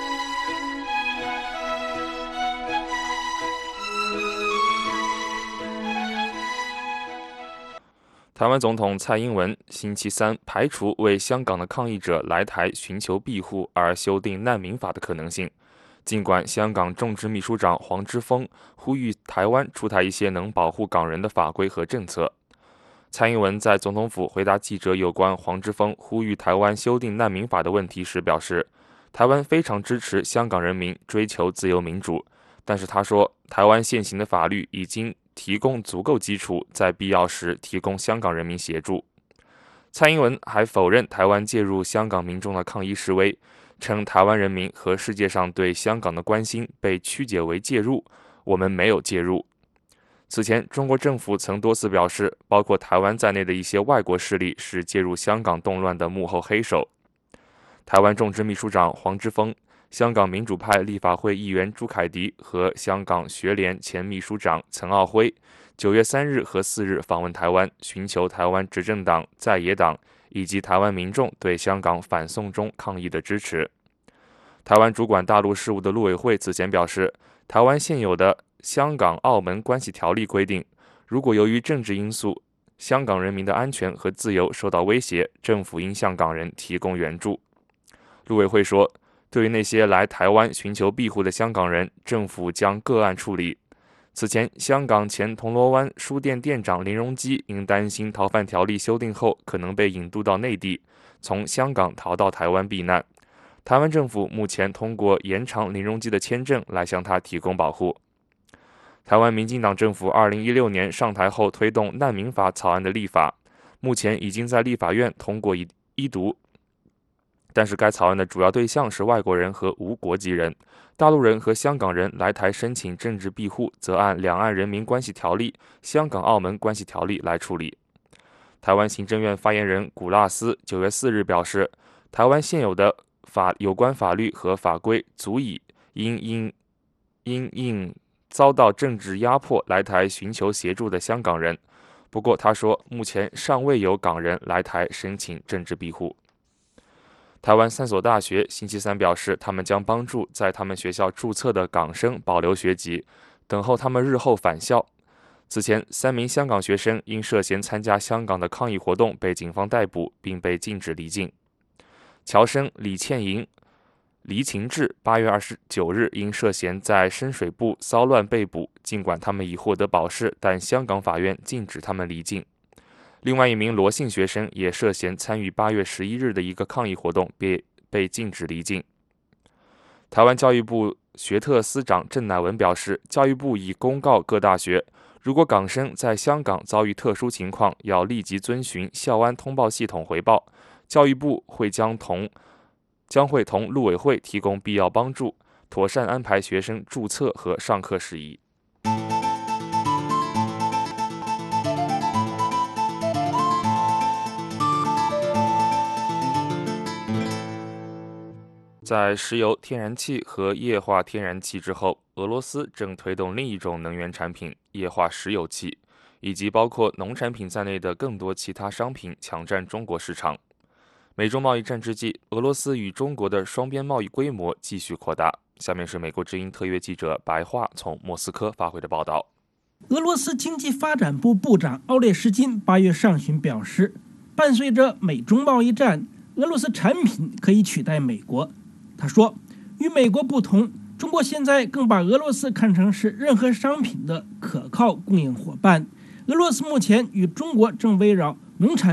台湾总统蔡英文星期三排除为香港的抗议者来台寻求庇护而修订难民法的可能性。尽管香港众志秘书长黄之锋呼吁台湾出台一些能保护港人的法规和政策，蔡英文在总统府回答记者有关黄之锋呼吁台湾修订难民法的问题时表示，台湾非常支持香港人民追求自由民主，但是他说，台湾现行的法律已经提供足够基础，在必要时提供香港人民协助。蔡英文还否认台湾介入香港民众的抗议示威，称台湾人民和世界上对香港的关心被曲解为介入，我们没有介入。此前，中国政府曾多次表示，包括台湾在内的一些外国势力是介入香港动乱的幕后黑手。台湾众志秘书长黄之锋、香港民主派立法会议员朱凯迪和香港学联前秘书长岑敖晖九月三日和四日访问台湾，寻求台湾执政党、在野党以及台湾民众对香港反送中抗议的支持。台湾主管大陆事务的陆委会此前表示，台湾现有的香港澳门关系条例规定，如果由于政治因素，香港人民的安全和自由受到威胁，政府应向港人提供援助。陆委会说，对于那些来台湾寻求庇护的香港人，政府将个案处理。此前，香港前铜锣湾书店店长林荣基因担心逃犯条例修订后可能被引渡到内地，从香港逃到台湾避难。台湾政府目前通过延长林荣基的签证来向他提供保护。台湾民进党政府二零一六年上台后推动难民法草案的立法，目前已经在立法院通过一一读。但是该草案的主要对象是外国人和无国籍人，大陆人和香港人来台申请政治庇护，则按《两岸人民关系条例》、《香港澳门关系条例》来处理。台湾行政院发言人古拉斯九月四日表示，台湾现有的法有关法律和法规足以因因因应遭到政治压迫来台寻求协助的香港人。不过他说，目前尚未有港人来台申请政治庇护。台湾三所大学星期三表示，他们将帮助在他们学校注册的港生保留学籍，等候他们日后返校。此前，三名香港学生因涉嫌参加香港的抗议活动被警方逮捕，并被禁止离境。侨生李倩莹、黎晴志八月二十九日因涉嫌在深水埗骚乱被捕，尽管他们已获得保释，但香港法院禁止他们离境。另外一名罗姓学生也涉嫌参与八月十一日的一个抗议活动，被被禁止离境。台湾教育部学特司长郑乃文表示，教育部已公告各大学，如果港生在香港遭遇特殊情况，要立即遵循校安通报系统回报，教育部会将同将会同陆委会提供必要帮助，妥善安排学生注册和上课事宜。在石油、天然气和液化天然气之后，俄罗斯正推动另一种能源产品——液化石油气，以及包括农产品在内的更多其他商品抢占中国市场。美中贸易战之际，俄罗斯与中国的双边贸易规模继续扩大。下面是美国之音特约记者白桦从莫斯科发回的报道。 俄罗斯经济发展部部长奥列什金八月上旬表示，伴随着美中贸易战，俄罗斯产品可以取代美国。他说，与美国不同，中国现在更把俄罗斯看成是任何商品的可靠供应伙伴。俄罗斯目前与中国正围绕农产品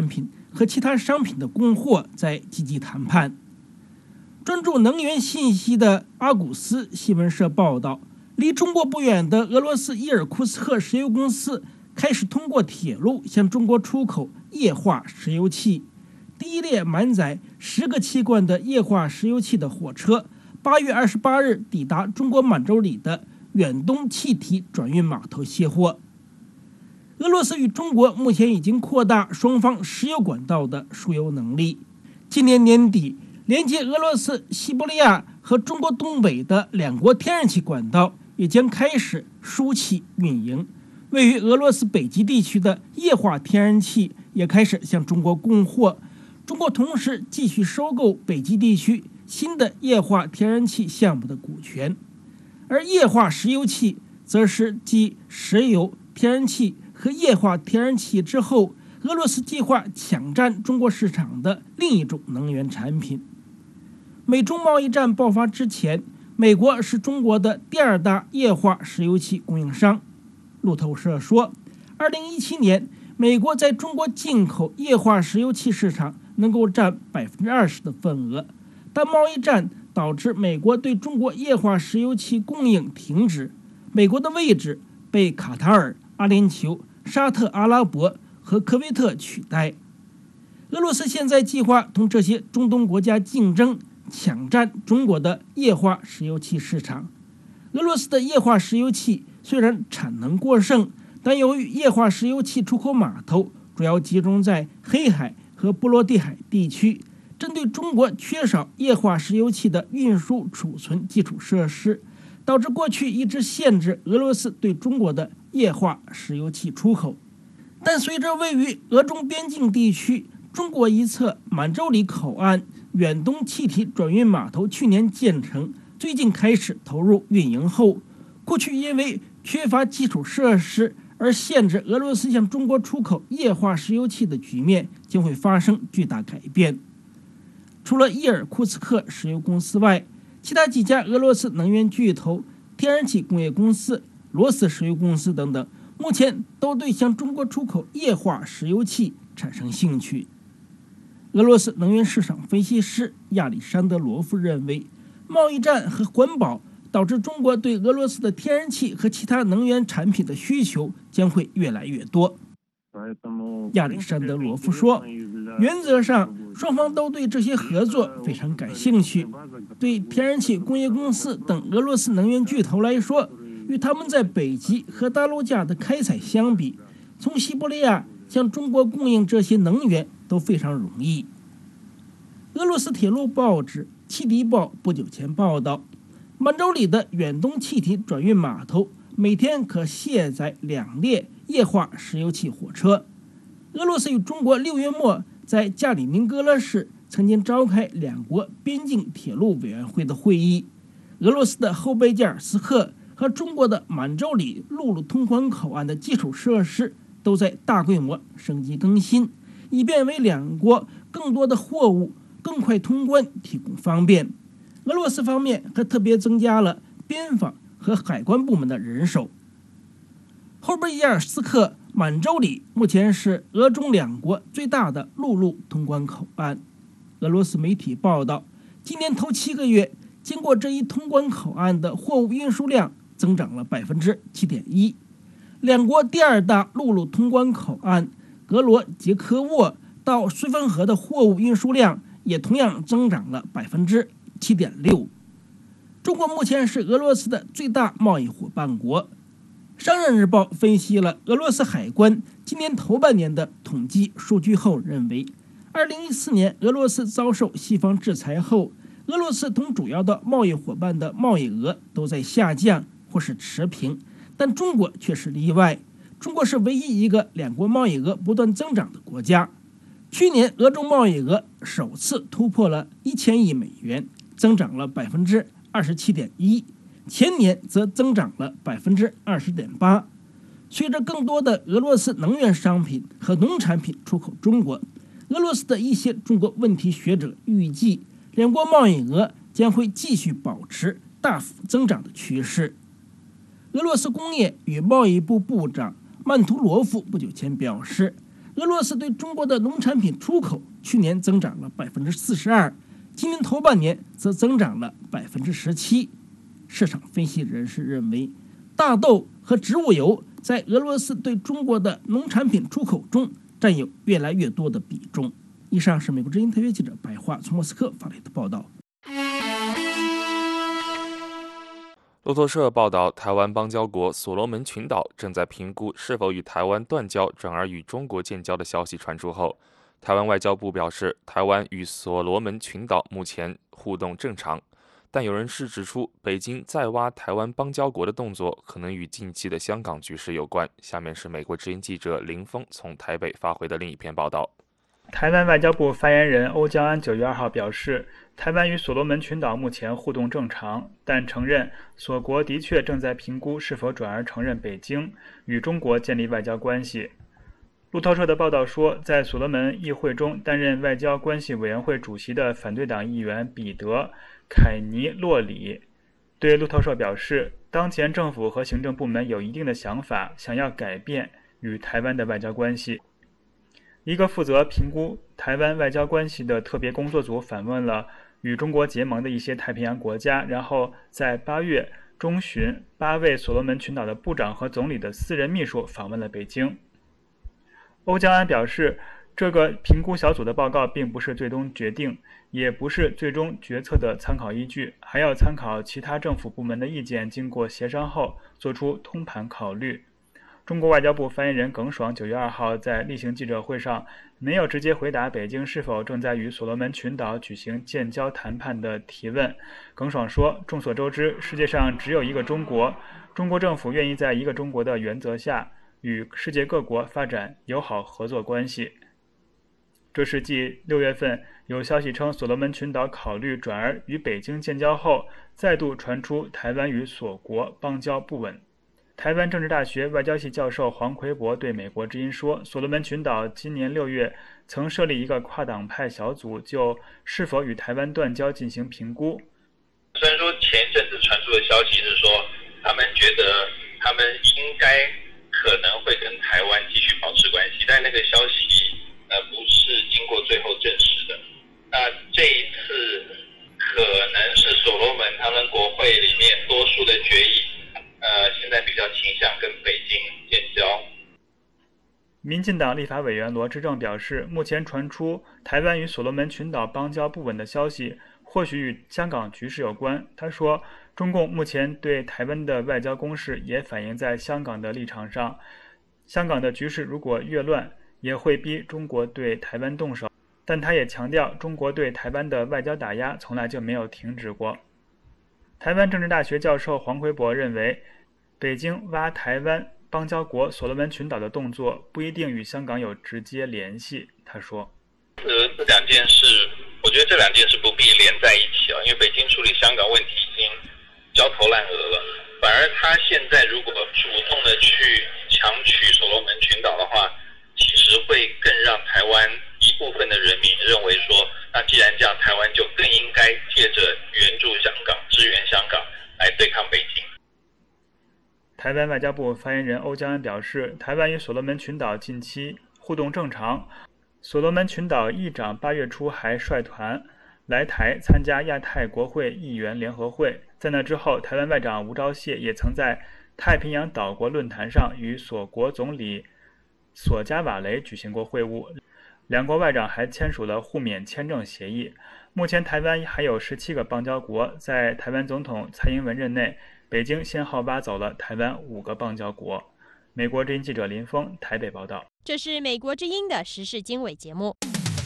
和其他商品的供货在积极谈判。专注能源信息的阿古斯新闻社报道，离中国不远的俄罗斯伊尔库茨克石油公司开始通过铁路向中国出口液化石油气。第一列满载十个气罐的液化石油气的火车，八月二十八日抵达中国满洲里的远东气体转运码头卸货。俄罗斯与中国目前已经扩大双方石油管道的输油能力。今年年底，连接俄罗斯西伯利亚和中国东北的两国天然气管道也将开始输气运营。位于俄罗斯北极地区的液化天然气也开始向中国供货。中国同时继续收购北极地区新的液化天然气项目的股权，而液化石油气则是继石油、天然气和液化天然气之后，俄罗斯计划抢占中国市场的另一种能源产品。美中贸易战爆发之前，美国是中国的第二大液化石油气供应商。路透社说，二零一七年，美国在中国进口液化石油气市场能够占百分之二十的份额，但贸易战导致美国对中国液化石油气供应停止，美国的位置被卡塔尔、阿联酋、沙特阿拉伯和科威特取代。俄罗斯现在计划同这些中东国家竞争，抢占中国的液化石油气市场。俄罗斯的液化石油气虽然产能过剩，但由于液化石油气出口码头主要集中在黑海和波罗的海地区，针对中国缺少液化石油气的运输储存基础设施，导致过去一直限制俄罗斯对中国的液化石油气出口。但随着位于俄中边境地区中国一侧满洲里口岸远东气体转运码头去年建成，最近开始投入运营后，过去因为缺乏基础设施而限制俄罗斯向中国出口液化石油气的局面将会发生巨大改变。除了伊尔库茨克石油公司外，其他几家俄罗斯能源巨头、天然气工业公司、罗斯石油公司等等，目前都对向中国出口液化石油气产生兴趣。俄罗斯能源市场分析师亚历山德罗夫认为，贸易战和环保导致中国对俄罗斯的天然气和其他能源产品的需求将会越来越多。亚历山德罗夫说，原则上双方都对这些合作非常感兴趣。对天然气工业公司等俄罗斯能源巨头来说，与他们在北极和大陆架的开采相比，从西伯利亚向中国供应这些能源都非常容易。俄罗斯铁路报纸《汽笛报》不久前报道，满洲里的远东气体转运码头每天可卸载两列液化石油气火车。俄罗斯与中国六月末在加里宁格勒市曾经召开两国边境铁路委员会的会议。俄罗斯的后贝加尔斯克和中国的满洲里陆路通关口岸的基础设施都在大规模升级更新，以便为两国更多的货物更快通关提供方便。俄罗斯方面还特别增加了边防和海关部门的人手。后贝加尔斯克、满洲里目前是俄中两国最大的陆路通关口岸。俄罗斯媒体报道，今年头七个月，经过这一通关口岸的货物运输量增长了百分之七点一。两国第二大陆路通关口岸格罗杰科沃到绥芬河的货物运输量也同样增长了百分之七点六。中国目前是俄罗斯的最大贸易伙伴国。商人日报分析了俄罗斯海关今年头半年的统计数据后认为，二零一四年俄罗斯遭受西方制裁后，俄罗斯同主要的贸易伙伴的贸易额都在下降或是持平，但中国却是例外。中国是唯一一个两国贸易额不断增长的国家。去年俄中贸易额首次突破了一千亿美元，增长了百分之二十七点一，前年则增长了百分之二十点八。随着更多的俄罗斯能源商品和农产品出口中国，俄罗斯的一些中国问题学者预计，两国贸易额将会继续保持大幅增长的趋势。俄罗斯工业与贸易部部长曼图罗夫不久前表示，俄俄罗斯对中国的农产品出口去年增长了百分之四十二，今年头半年则增长了百分之十七。市场分析人士认为，大豆和植物油在俄罗斯对中国的农产品出口中占有越来越多的比重。以上是美国之音特约记者白桦从莫斯科发来的报道。 路透社报道，台湾邦交国所罗门群岛正在评估是否与台湾断交，转而与中国建交的消息传出后，台湾外交部表示，台湾与所罗门群岛目前互动正常，但有人士指出，北京再挖台湾邦交国的动作可能与近期的香港局势有关。下面是美国之音记者林峰从台北发回的另一篇报道。 台湾外交部发言人欧江安九月二号表示，台湾与所罗门群岛目前互动正常，但承认所国的确正在评估是否转而承认北京与中国建立外交关系。路透社的报道说，在所罗门议会中担任外交关系委员会主席的反对党议员彼得·凯尼洛里对路透社表示，当前政府和行政部门有一定的想法，想要改变与台湾的外交关系。一个负责评估台湾外交关系的特别工作组访问了与中国结盟的一些太平洋国家，然后在八月中旬，八位所罗门群岛的部长和总理的私人秘书访问了北京。欧江安表示，这个评估小组的报告并不是最终决定，也不是最终决策的参考依据，还要参考其他政府部门的意见，经过协商后做出通盘考虑。中国外交部发言人耿爽九月二号在例行记者会上没有直接回答北京是否正在与所罗门群岛举行建交谈判的提问。耿爽说，众所周知，世界上只有一个中国，中国政府愿意在一个中国的原则下与世界各国发展友好合作关系。这是继六月份有消息称所罗门群岛考虑转而与北京建交后，再度传出台湾与所国邦交不稳。台湾政治大学外交系教授黄奎博对美国之音说，所罗门群岛今年六月曾设立一个跨党派小组，就是否与台湾断交进行评估。 虽然说前一阵子传出的消息是说，他们觉得他们应该可能会跟台湾继续保持关系，但那个消息呃不是经过最后证实的。那这一次可能是所罗门他们国会里面多数的决议。呃，现在比较倾向跟北京建交。 民进党立法委员罗致政表示，目前传出台湾与所罗门群岛邦交不稳的消息，或许与香港局势有关。他说，中共目前对台湾的外交攻势也反映在香港的立场上，香港的局势如果越乱，也会逼中国对台湾动手。但他也强调，中国对台湾的外交打压从来就没有停止过。台湾政治大学教授黄奎博认为，北京挖台湾邦交国所罗门群岛的动作不一定与香港有直接联系。他说， 呃，这两件事，我觉得这两件事不必连在一起啊，因为北京处理香港问题已经焦头烂额了，反而他现在如果主动的去强取所罗门群岛的话，其实会更让台湾一部分的人民认为说，那既然这样，台湾就更应该借着援助香港、支援香港来对抗北京。 台湾外交部发言人欧江安表示，台湾与所罗门群岛近期互动正常，所罗门群岛议长八月初还率团来台参加亚太国会议员联合会。在那之后，台湾外长吴钊燮也曾在太平洋岛国论坛上与所国总理索加瓦雷举行过会晤，两国外长还签署了互免签证协议。目前台湾还有十七个邦交国，在台湾总统蔡英文任内，北京先后挖走了台湾五个邦交国。美国之音记者林峰台北报道。 这是美国之音的时事经纬节目。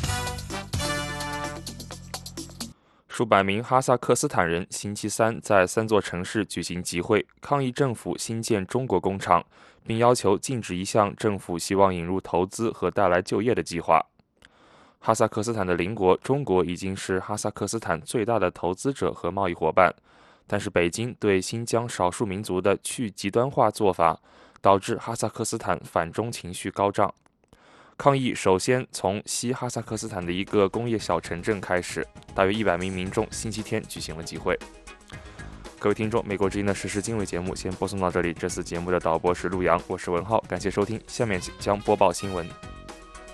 数百名哈萨克斯坦人星期三在三座城市举行集会，抗议政府新建中国工厂，并要求禁止一项政府希望引入投资和带来就业的计划。哈萨克斯坦的邻国中国已经是哈萨克斯坦最大的投资者和贸易伙伴，但是北京对新疆少数民族的去极端化做法，导致哈萨克斯坦反中情绪高涨。抗议首先从西哈萨克斯坦的一个工业小城镇开始，大约一百名民众星期天举行了集会。各位听众，美国之音的时事经纬节目先播送到这里。这次节目的导播是陆阳，我是文浩，感谢收听。下面将播报新闻。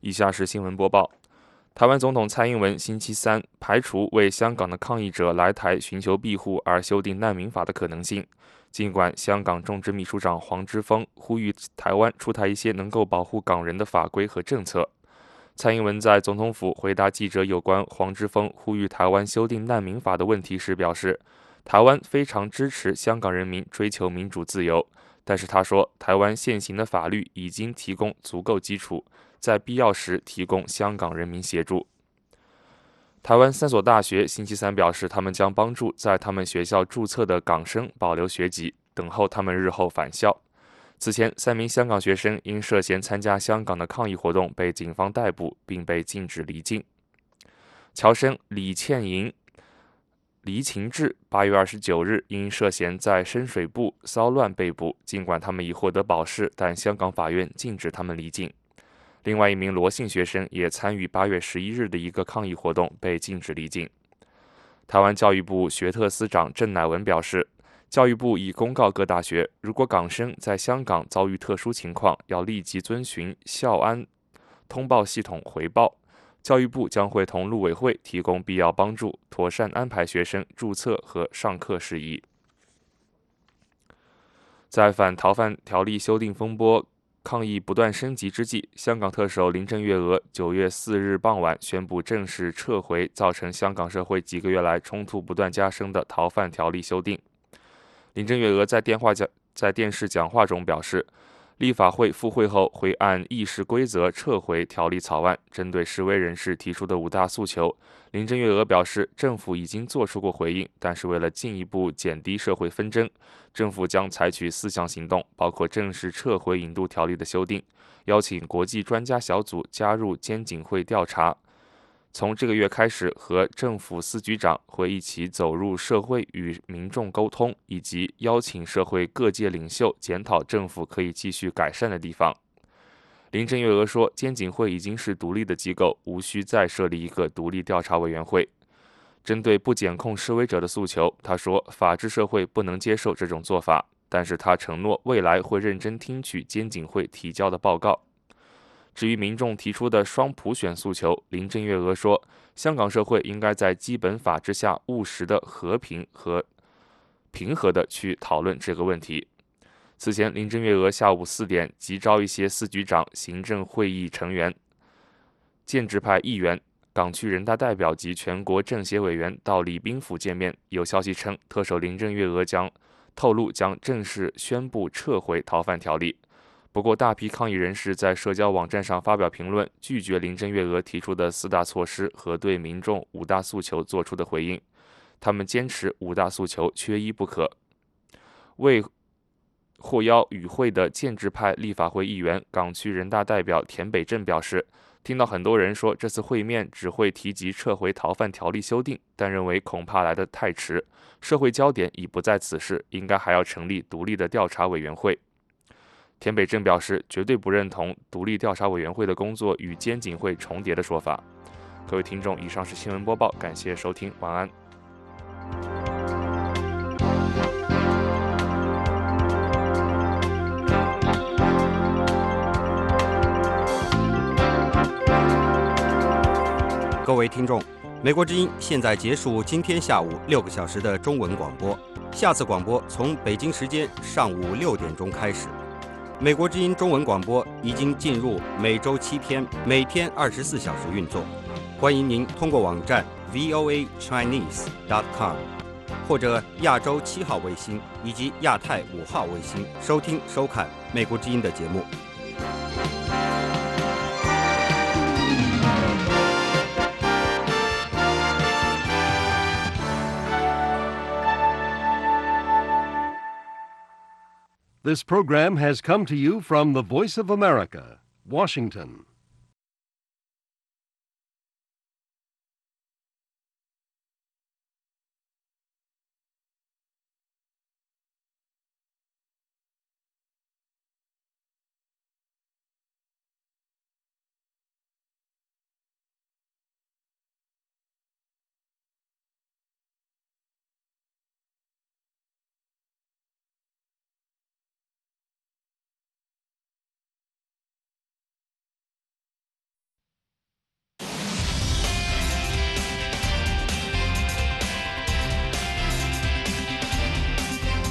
以下是新闻播报。台湾总统蔡英文星期三排除为香港的抗议者来台寻求庇护而修订难民法的可能性。尽管香港众志秘书长黄之锋呼吁台湾出台一些能够保护港人的法规和政策，蔡英文在总统府回答记者有关黄之锋呼吁台湾修订难民法的问题时表示，台湾非常支持香港人民追求民主自由，但是他说，台湾现行的法律已经提供足够基础，在必要时提供香港人民协助。台湾三所大学星期三表示，他们将帮助在他们学校注册的港生保留学籍，等候他们日后返校。此前，三名香港学生因涉嫌参加香港的抗议活动被警方逮捕，并被禁止离境。侨生李倩莹、黎晴智八月二十九日因涉嫌在深水埗骚乱被捕，尽管他们已获得保释，但香港法院禁止他们离境。另外一名罗姓学生也参与八月十一日的一个抗议活动，被禁止离境。台湾教育部学特司长郑乃文表示，教育部已公告各大学，如果港生在香港遭遇特殊情况，要立即遵循校安通报系统回报。教育部将会同陆委会提供必要帮助，妥善安排学生注册和上课事宜。在反逃犯条例修订风波抗议不断升级之际，香港特首林郑月娥九月四日傍晚宣布正式撤回造成香港社会几个月来冲突不断加深的逃犯条例修订。林郑月娥在电话讲在电视讲话中表示，立法会复会后会按议事规则撤回条例草案。针对示威人士提出的五大诉求，林郑月娥表示，政府已经做出过回应，但是为了进一步减低社会纷争，政府将采取四项行动，包括正式撤回引渡条例的修订，邀请国际专家小组加入监警会调查，从这个月开始和政府司局长会一起走入社会与民众沟通，以及邀请社会各界领袖检讨政府可以继续改善的地方。林郑月娥说，监警会已经是独立的机构，无需再设立一个独立调查委员会。针对不检控示威者的诉求，他说，法治社会不能接受这种做法，但是他承诺未来会认真听取监警会提交的报告。至于民众提出的双普选诉求，林郑月娥说，香港社会应该在基本法之下务实的和平和平和的去讨论这个问题。此前，林郑月娥下午四点急召一些司局长、行政会议成员、建制派议员、港区人大代表及全国政协委员到礼宾府见面。有消息称，特首林郑月娥将透露将正式宣布撤回逃犯条例。不过，大批抗议人士在社交网站上发表评论，拒绝林郑月娥提出的四大措施和对民众五大诉求做出的回应。他们坚持五大诉求缺一不可。为获邀与会的建制派立法会议员、港区人大代表田北正表示，听到很多人说这次会面只会提及撤回逃犯条例修订，但认为恐怕来得太迟，社会焦点已不在此事，应该还要成立独立的调查委员会。田北正表示，绝对不认同独立调查委员会的工作与监警会重叠的说法。各位听众，以上是新闻播报，感谢收听，晚安。 各位听众，美国之音现在结束今天下午六个小时的中文广播，下次广播从北京时间上午六点钟开始。美国之音中文广播已经进入每周七天，每天二十四小时运作。欢迎您通过网站 v o a chinese dot com 或者亚洲七号卫星以及亚太五号卫星收听收看美国之音的节目。 This program has come to you from the Voice of America, Washington.